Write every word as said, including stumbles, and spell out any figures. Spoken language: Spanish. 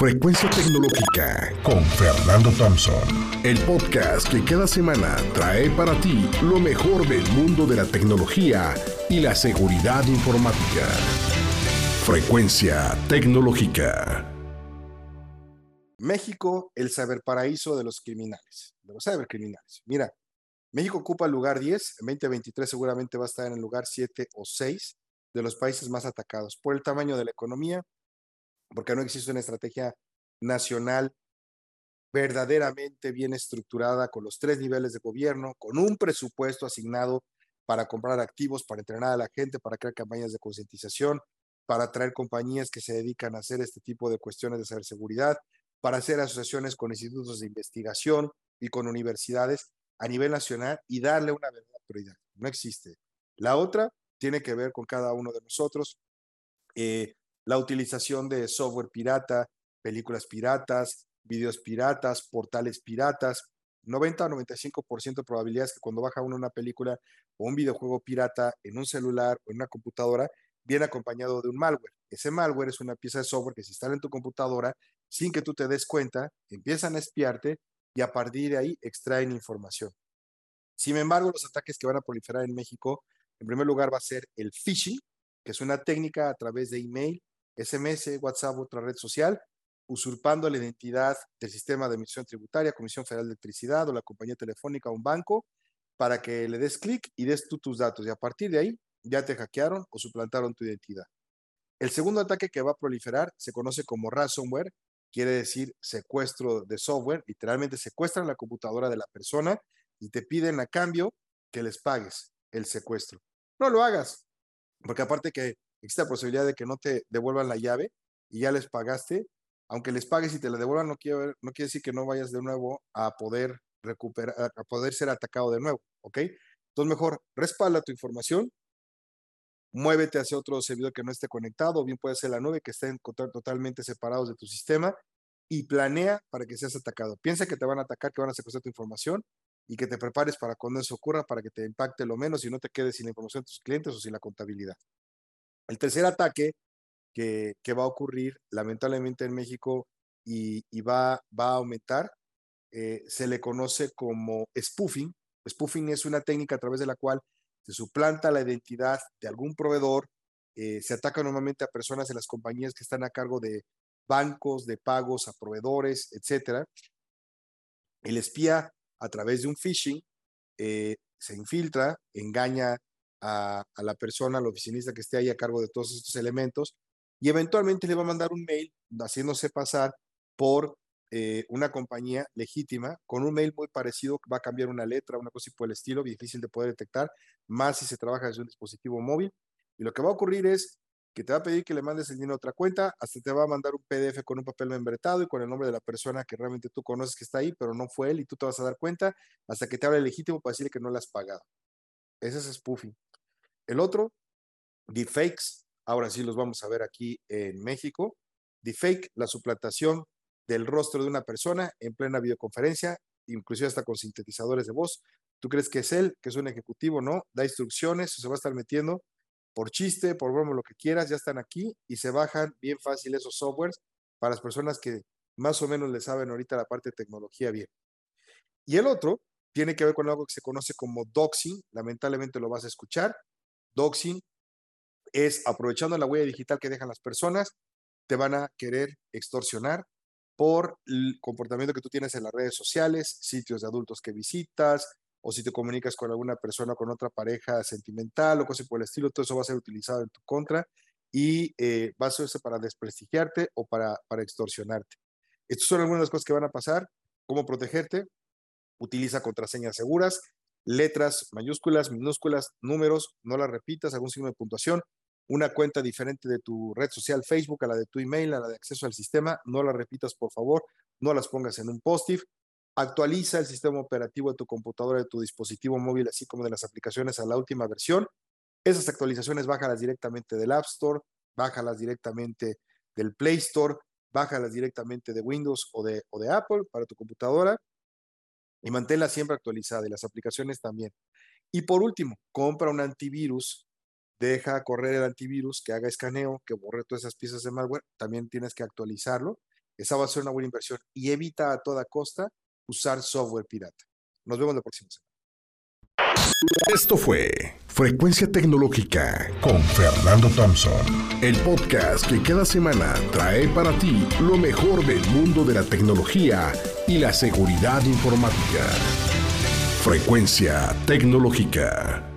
Frecuencia Tecnológica con Fernando Thompson, el podcast que cada semana trae para ti lo mejor del mundo de la tecnología y la seguridad informática. Frecuencia Tecnológica. México, el ciberparaíso de los criminales, de los cibercriminales. Mira, México ocupa el lugar diez, en veinte veintitrés seguramente va a estar en el lugar siete o seis de los países más atacados por el tamaño de la economía, porque no existe una estrategia nacional verdaderamente bien estructurada con los tres niveles de gobierno, con un presupuesto asignado para comprar activos, para entrenar a la gente, para crear campañas de concientización, para traer compañías que se dedican a hacer este tipo de cuestiones de ciberseguridad, para hacer asociaciones con institutos de investigación y con universidades a nivel nacional y darle una verdadera prioridad. No existe. La otra tiene que ver con cada uno de nosotros, eh, la utilización de software pirata, películas piratas, videos piratas, portales piratas. noventa a noventa y cinco por ciento de probabilidades que cuando baja uno una película o un videojuego pirata en un celular o en una computadora, viene acompañado de un malware. Ese malware es una pieza de software que se instala en tu computadora sin que tú te des cuenta, empiezan a espiarte y a partir de ahí extraen información. Sin embargo, los ataques que van a proliferar en México, en primer lugar va a ser el phishing, que es una técnica a través de email, S M S, WhatsApp, otra red social, usurpando la identidad del sistema de emisión tributaria, Comisión Federal de Electricidad o la compañía telefónica o un banco, para que le des clic y des tú tus datos. Y a partir de ahí ya te hackearon o suplantaron tu identidad. El segundo ataque que va a proliferar se conoce como ransomware, quiere decir secuestro de software, literalmente secuestran la computadora de la persona y te piden a cambio que les pagues el secuestro. No lo hagas, porque aparte que existe la posibilidad de que no te devuelvan la llave y ya les pagaste, aunque les pagues y te la devuelvan, no quiere, no quiere decir que no vayas de nuevo a poder recuperar, a poder ser atacado de nuevo, ¿ok? Entonces mejor respalda tu información, muévete hacia otro servidor que no esté conectado, o bien puede ser la nube, que estén totalmente separados de tu sistema, y planea para que seas atacado. Piensa que te van a atacar, que van a secuestrar tu información, y que te prepares para cuando eso ocurra, para que te impacte lo menos y no te quedes sin la información de tus clientes o sin la contabilidad. El tercer ataque que, que va a ocurrir, lamentablemente en México, y, y va, va a aumentar, eh, se le conoce como spoofing. Spoofing es una técnica a través de la cual se suplanta la identidad de algún proveedor, eh, se ataca normalmente a personas de las compañías que están a cargo de bancos, de pagos a proveedores, etcétera. El espía, a través de un phishing, eh, se infiltra, engaña a, a la persona, al oficinista que esté ahí a cargo de todos estos elementos, y eventualmente le va a mandar un mail haciéndose pasar por eh, una compañía legítima, con un mail muy parecido, va a cambiar una letra, una cosa por el estilo, difícil de poder detectar, más si se trabaja desde un dispositivo móvil. Y lo que va a ocurrir es que te va a pedir que le mandes el dinero a otra cuenta, hasta te va a mandar un P D F con un papel membretado y con el nombre de la persona que realmente tú conoces que está ahí, pero no fue él, y tú te vas a dar cuenta hasta que te hable legítimo para decirle que no le has pagado. Ese es spoofing. El otro, deepfakes, ahora sí los vamos a ver aquí en México. Deepfake, la suplantación del rostro de una persona en plena videoconferencia, inclusive hasta con sintetizadores de voz. Tú crees que es él, que es un ejecutivo, ¿no? Da instrucciones, se va a estar metiendo por chiste, por broma, lo que quieras, ya están aquí y se bajan bien fácil esos softwares para las personas que más o menos le saben ahorita la parte de tecnología bien. Y el otro tiene que ver con algo que se conoce como doxing, lamentablemente lo vas a escuchar. Doxing es aprovechando la huella digital que dejan las personas, te van a querer extorsionar por el comportamiento que tú tienes en las redes sociales, sitios de adultos que visitas, o si te comunicas con alguna persona, con otra pareja sentimental o cosas por el estilo, todo eso va a ser utilizado en tu contra y eh, va a ser para desprestigiarte o para, para extorsionarte. Estas son algunas de las cosas que van a pasar. ¿Cómo protegerte? Utiliza contraseñas seguras, letras mayúsculas, minúsculas, números, no las repitas, algún signo de puntuación, una cuenta diferente de tu red social Facebook a la de tu email, a la de acceso al sistema, no las repitas por favor, no las pongas en un post-it. Actualiza el sistema operativo de tu computadora, de tu dispositivo móvil, así como de las aplicaciones a la última versión. Esas actualizaciones bájalas directamente del App Store, bájalas directamente del Play Store, bájalas directamente de Windows o de, o de Apple para tu computadora y manténla siempre actualizada y las aplicaciones también. Y por último, compra un antivirus, deja correr el antivirus, que haga escaneo, que borre todas esas piezas de malware, también tienes que actualizarlo esa va a ser una buena inversión y evita a toda costa usar software pirata. Nos vemos la próxima semana. Esto fue Frecuencia Tecnológica con Fernando Thompson, el podcast que cada semana trae para ti lo mejor del mundo de la tecnología y la seguridad informática. Frecuencia Tecnológica.